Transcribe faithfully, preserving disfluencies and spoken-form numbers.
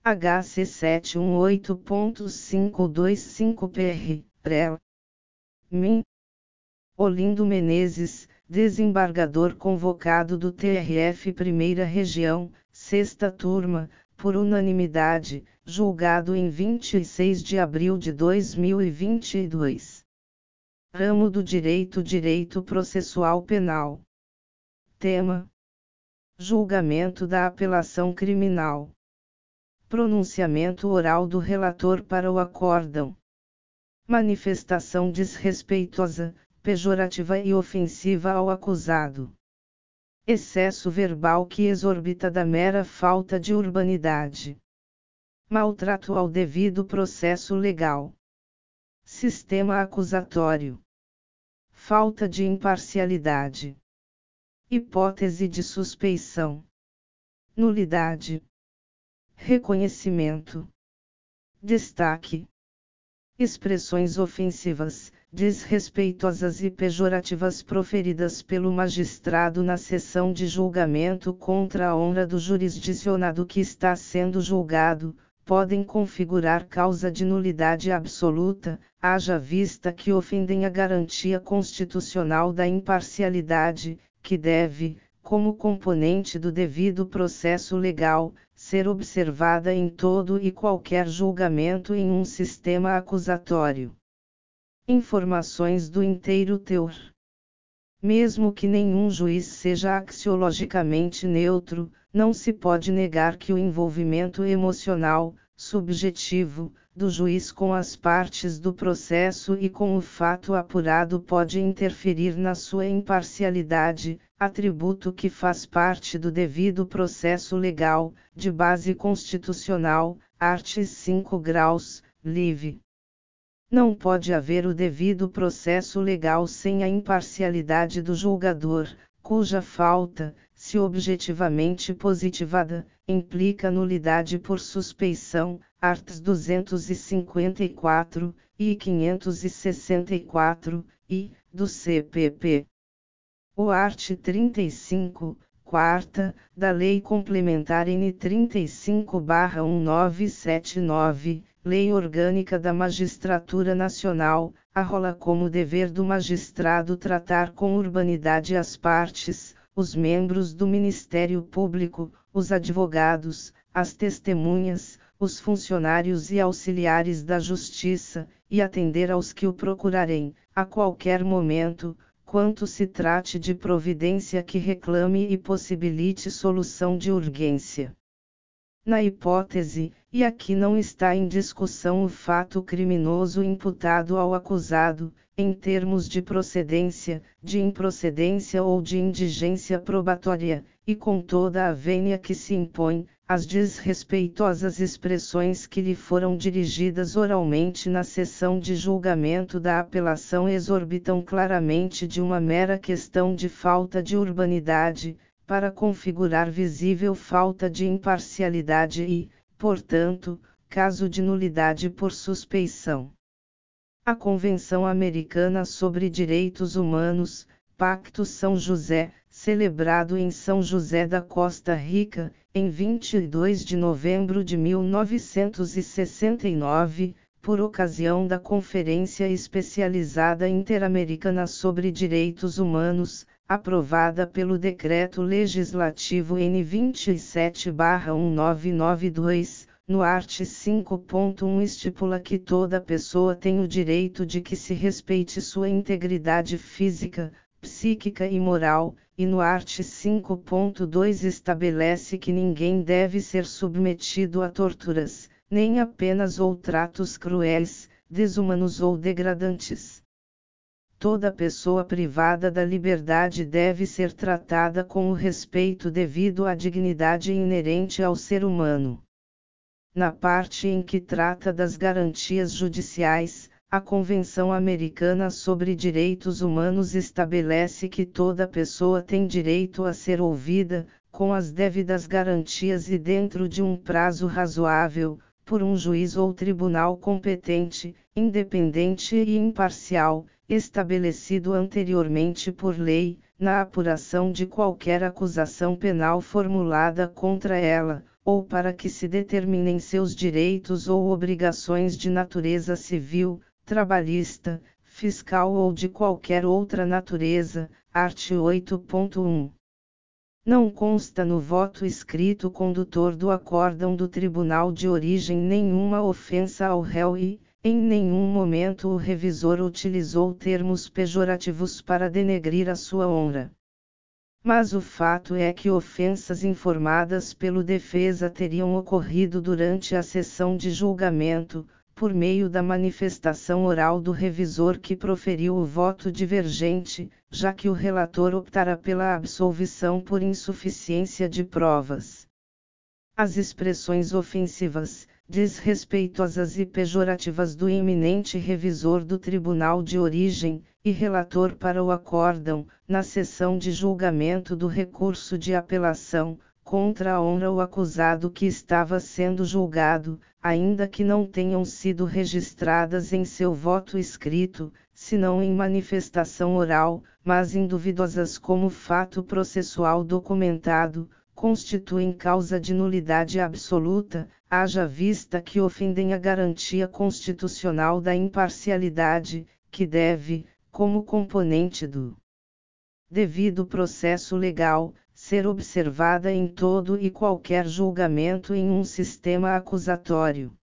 H C sete um oito ponto cinco dois cinco P R, P R E L. Min. Olindo Menezes, desembargador convocado do T R F Primeira Região, Sexta Turma, por unanimidade, julgado em vinte e seis de abril de dois mil e vinte e dois. Ramo do Direito Direito Processual Penal. Tema: julgamento da apelação criminal. Pronunciamento oral do relator para o acórdão. Manifestação desrespeitosa, pejorativa e ofensiva ao acusado. Excesso verbal que exorbita da mera falta de urbanidade. Maltrato ao devido processo legal. Sistema acusatório. Falta de imparcialidade. Hipótese de suspeição. Nulidade. Reconhecimento. Destaque. Expressões ofensivas, desrespeitosas e pejorativas proferidas pelo magistrado na sessão de julgamento contra a honra do jurisdicionado que está sendo julgado, podem configurar causa de nulidade absoluta, haja vista que ofendem a garantia constitucional da imparcialidade, que deve, como componente do devido processo legal, ser observada em todo e qualquer julgamento em um sistema acusatório. Informações do inteiro teor. Mesmo que nenhum juiz seja axiologicamente neutro, não se pode negar que o envolvimento emocional, subjetivo, do juiz com as partes do processo e com o fato apurado pode interferir na sua imparcialidade, atributo que faz parte do devido processo legal, de base constitucional, artes cinco graus, Liv. Não pode haver o devido processo legal sem a imparcialidade do julgador, cuja falta, se objetivamente positivada, implica nulidade por suspeição, arts duzentos e cinquenta e quatro, e quinhentos e sessenta e quatro, e, do C P P. O art. trinta e cinco, quarta, da Lei Complementar N trinta e cinco barra mil novecentos e setenta e nove, Lei Orgânica da Magistratura Nacional, arrola como dever do magistrado tratar com urbanidade as partes, os membros do Ministério Público, os advogados, as testemunhas, os funcionários e auxiliares da Justiça, e atender aos que o procurarem, a qualquer momento, quanto se trate de providência que reclame e possibilite solução de urgência. Na hipótese, e aqui não está em discussão o fato criminoso imputado ao acusado, em termos de procedência, de improcedência ou de indigência probatória, e com toda a vênia que se impõe, as desrespeitosas expressões que lhe foram dirigidas oralmente na sessão de julgamento da apelação exorbitam claramente de uma mera questão de falta de urbanidade, para configurar visível falta de imparcialidade e, portanto, caso de nulidade por suspeição. A Convenção Americana sobre Direitos Humanos, Pacto São José, celebrado em São José da Costa Rica, em vinte e dois de novembro de mil novecentos e sessenta e nove, por ocasião da Conferência Especializada Interamericana sobre Direitos Humanos, aprovada pelo Decreto Legislativo N vinte e sete barra mil novecentos e noventa e dois, no art. cinco ponto um estipula que toda pessoa tem o direito de que se respeite sua integridade física, psíquica e moral, e no art. cinco ponto dois estabelece que ninguém deve ser submetido a torturas, nem a penas ou tratos cruéis, desumanos ou degradantes. Toda pessoa privada da liberdade deve ser tratada com o respeito devido à dignidade inerente ao ser humano. Na parte em que trata das garantias judiciais, a Convenção Americana sobre Direitos Humanos estabelece que toda pessoa tem direito a ser ouvida, com as devidas garantias e dentro de um prazo razoável, por um juiz ou tribunal competente, independente e imparcial, estabelecido anteriormente por lei, na apuração de qualquer acusação penal formulada contra ela, ou para que se determinem seus direitos ou obrigações de natureza civil, trabalhista, fiscal ou de qualquer outra natureza, art. oito ponto um. Não consta no voto escrito condutor do acórdão do tribunal de origem nenhuma ofensa ao réu e, em nenhum momento o revisor utilizou termos pejorativos para denegrir a sua honra. Mas o fato é que ofensas informadas pelo defesa teriam ocorrido durante a sessão de julgamento, por meio da manifestação oral do revisor que proferiu o voto divergente, já que o relator optara pela absolvição por insuficiência de provas. As expressões ofensivas, desrespeitosas e pejorativas do eminente revisor do tribunal de origem, e relator para o acórdão, na sessão de julgamento do recurso de apelação, contra a honra o acusado que estava sendo julgado, ainda que não tenham sido registradas em seu voto escrito, senão em manifestação oral, mas induvidosas como fato processual documentado, constituem causa de nulidade absoluta, haja vista que ofendem a garantia constitucional da imparcialidade, que deve, como componente do devido processo legal, ser observada em todo e qualquer julgamento em um sistema acusatório.